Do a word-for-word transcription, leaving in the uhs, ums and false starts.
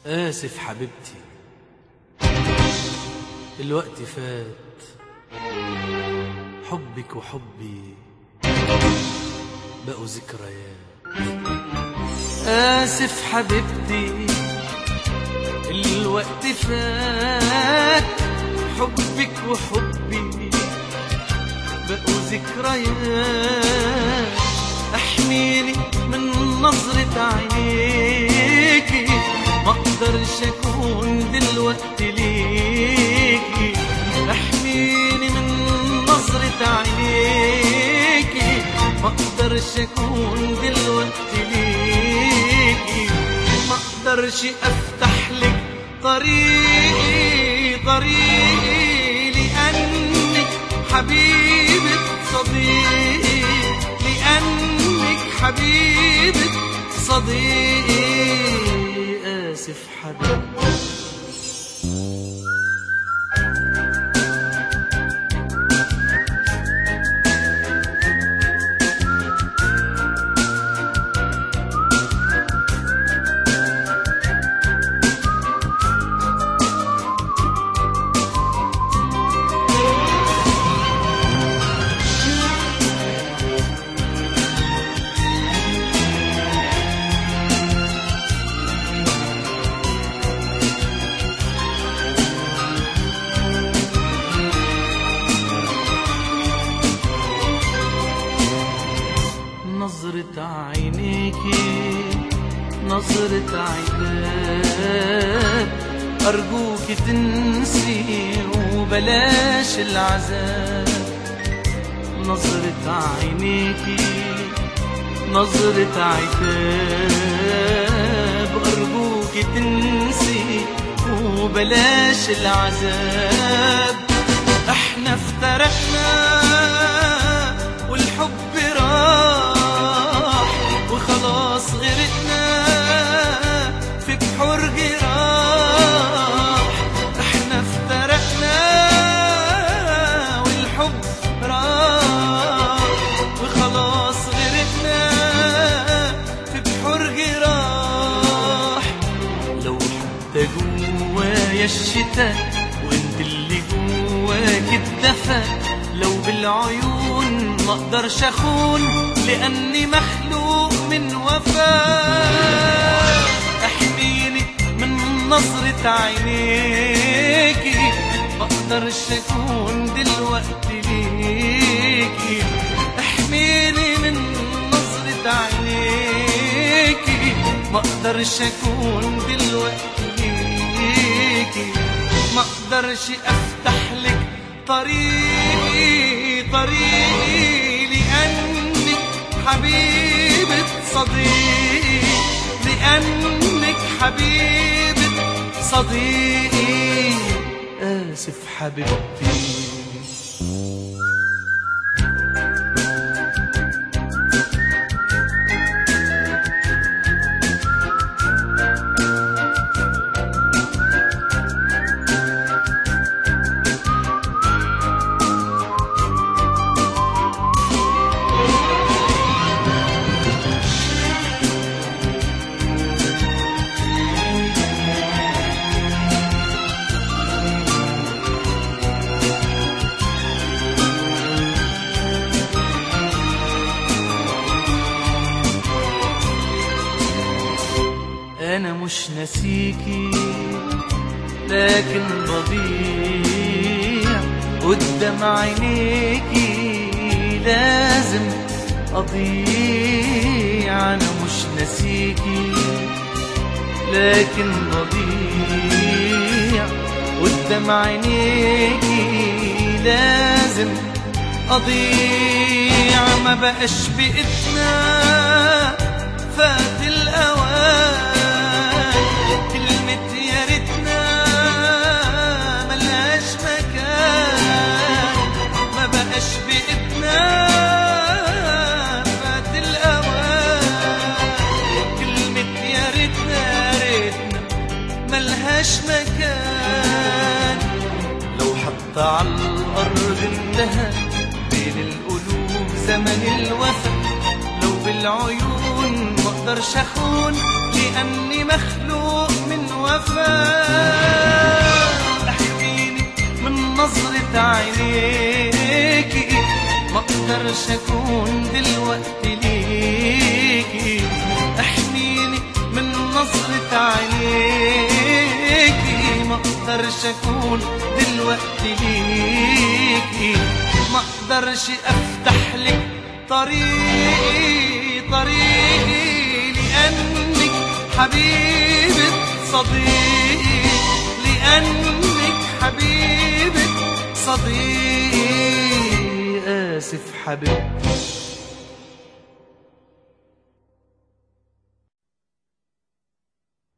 آسف حبيبتي، الوقت فات، حبك وحبي بقوا ذكريات. آسف حبيبتي، الوقت فات، حبك وحبي بقوا ذكريات. احميني من نظرة عينيكي، ما اقدرش اكون دلوقتي ليكي. احميني من نظرة عينيكي، ما اقدرش اكون دلوقتي ليكي. ما اقدرش افتح لك طريقي طريقي، لانك حبيبة صديقي، لانك حبيبة صديقي. آسف حبيبتي. نظرة عينيكي نظرة عتاب، أرجوك تنسي وبلاش العذاب. نظرة عينيكي نظرة عتاب، أرجوك تنسي وبلاش العذاب. احنا افترقنا والحب راح، وخلاص غرقنا في بحور جراح. احنا افترقنا والحب راح، وخلاص غرقنا في بحور جراح. لو حتى جوايا الشتا وانت اللي جواك الدفا، لو بالعيون ما اقدرش اخون لاني مخلوق من وفاء. احميني من نظرة عينيكي، ما اقدرش اكون دلوقتي ليكي. احميني من نظرة عينيكي، ما اقدرش اكون دلوقتي ليكي. ما اقدرش افتح لك طريقي طريقي، لأنك حبيبة صديقي، لأنك حبيبة صديقي. آسف حبيبتي. أنا مش ناسيكي لكن بضيع قدام عينيكي، لازم أضيع. أنا مش ناسيكي لكن بضيع قدام عينيكي، لازم أضيع. ما بقاش بإيدنا، فات الأوان. كلمة يا ريتنا ملهاش مكان، ما بقاش بإيدنا، فات الأوان. كلمة يا ريتنا ريتنا ملهاش مكان. لو حتى على الأرض انتهى بين القلوب زمن الوفا، لو بالعيون ما اقدرش اخون لاني مخلوق من وفا. وفاء. احميني من نظرة عينيكي، ما اقدرش اكون دلوقتي ليكي. احميني من نظرة عينيكي، ما اقدرش اكون دلوقتي ليكي. ما اقدرش افتح لك طريقي طريقي، لانك حبيبة صديقي، لانك حبيبة صديقي. آسف حبيبتي.